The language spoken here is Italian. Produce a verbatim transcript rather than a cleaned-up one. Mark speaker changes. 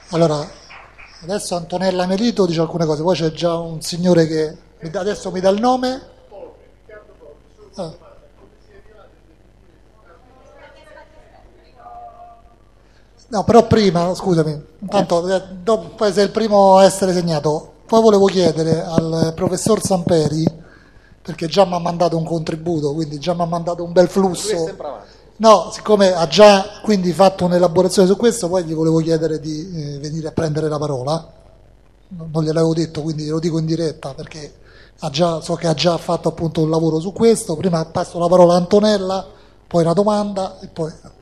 Speaker 1: Allora, adesso Antonella Melito dice alcune cose, poi c'è già un signore che mi dà- adesso mi dà il nome. Ah, no, però prima, scusami, intanto eh, dopo, poi sei il primo a essere segnato. Poi volevo chiedere al professor Samperi, perché già mi ha mandato un contributo, quindi già mi ha mandato un bel flusso. No, siccome ha già quindi fatto un'elaborazione su questo, poi gli volevo chiedere di eh, venire a prendere la parola. Non non gliel'avevo detto, quindi glielo dico in diretta perché ha già, so che ha già fatto appunto un lavoro su questo. Prima passo la parola a Antonella, poi una domanda e poi